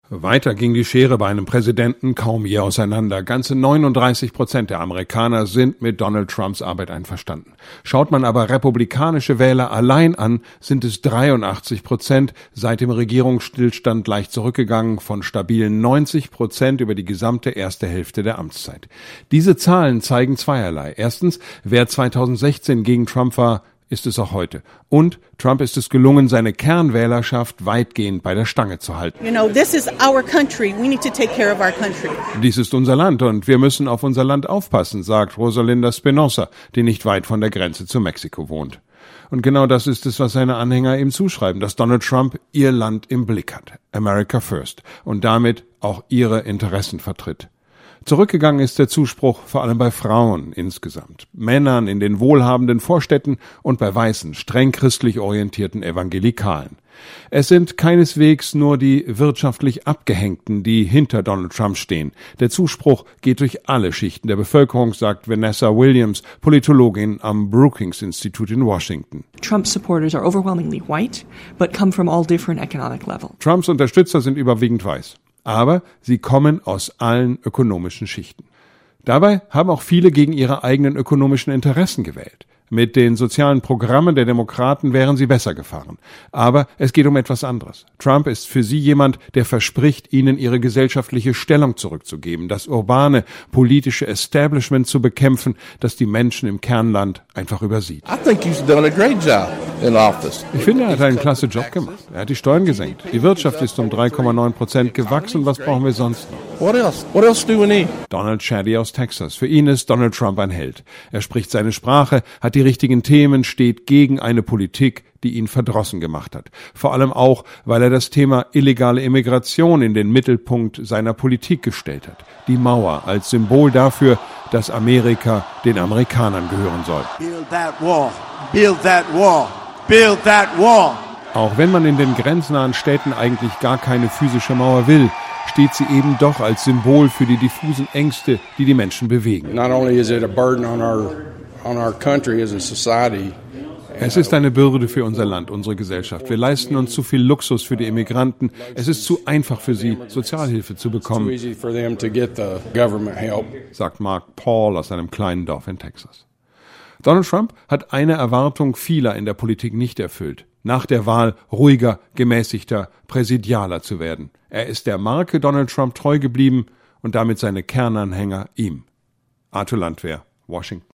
Weiter ging die Schere bei einem Präsidenten kaum je auseinander. Ganze 39% der Amerikaner sind mit Donald Trumps Arbeit einverstanden. Schaut man aber republikanische Wähler allein an, sind es 83%, seit dem Regierungsstillstand leicht zurückgegangen, von stabilen 90% über die gesamte erste Hälfte der Amtszeit. Diese Zahlen zeigen zweierlei. Erstens, wer 2016 gegen Trump war, ist es auch heute. Und Trump ist es gelungen, seine Kernwählerschaft weitgehend bei der Stange zu halten. This is our country. We need to take care of our country. Dies ist unser Land und wir müssen auf unser Land aufpassen, sagt Rosalinda Spinoza, die nicht weit von der Grenze zu Mexiko wohnt. Und genau das ist es, was seine Anhänger ihm zuschreiben, dass Donald Trump ihr Land im Blick hat. America first. Und damit auch ihre Interessen vertritt. Zurückgegangen ist der Zuspruch vor allem bei Frauen insgesamt, Männern in den wohlhabenden Vorstädten und bei weißen, streng christlich orientierten Evangelikalen. Es sind keineswegs nur die wirtschaftlich Abgehängten, die hinter Donald Trump stehen. Der Zuspruch geht durch alle Schichten der Bevölkerung, sagt Vanessa Williams, Politologin am Brookings Institute in Washington. Trump's supporters are overwhelmingly white, but come from all different economic levels. Trumps Unterstützer sind überwiegend weiß. Aber sie kommen aus allen ökonomischen Schichten. Dabei haben auch viele gegen ihre eigenen ökonomischen Interessen gewählt. Mit den sozialen Programmen der Demokraten wären sie besser gefahren. Aber es geht um etwas anderes. Trump ist für sie jemand, der verspricht, ihnen ihre gesellschaftliche Stellung zurückzugeben, das urbane, politische Establishment zu bekämpfen, das die Menschen im Kernland einfach übersieht. Ich finde, er hat einen klasse Job gemacht. Er hat die Steuern gesenkt. Die Wirtschaft ist um 3,9% gewachsen. Was brauchen wir sonst noch? What else do we need? Donald Shaddy aus Texas. Für ihn ist Donald Trump ein Held. Er spricht seine Sprache, hat die richtigen Themen, steht gegen eine Politik, die ihn verdrossen gemacht hat. Vor allem auch, weil er das Thema illegale Immigration in den Mittelpunkt seiner Politik gestellt hat. Die Mauer als Symbol dafür, dass Amerika den Amerikanern gehören soll. Build that wall. Build that wall. Build that wall. Auch wenn man in den grenznahen Städten eigentlich gar keine physische Mauer will, steht sie eben doch als Symbol für die diffusen Ängste, die die Menschen bewegen. Not only is it a burden on our country as a society. Es ist eine Bürde für unser Land, unsere Gesellschaft. Wir leisten uns zu viel Luxus für die Immigranten. Es ist zu einfach für sie, Sozialhilfe zu bekommen, sagt Mark Paul aus einem kleinen Dorf in Texas. Donald Trump hat eine Erwartung vieler in der Politik nicht erfüllt. Nach der Wahl ruhiger, gemäßigter, präsidialer zu werden. Er ist der Marke Donald Trump treu geblieben und damit seine Kernanhänger ihm. Arthur Landwehr, Washington.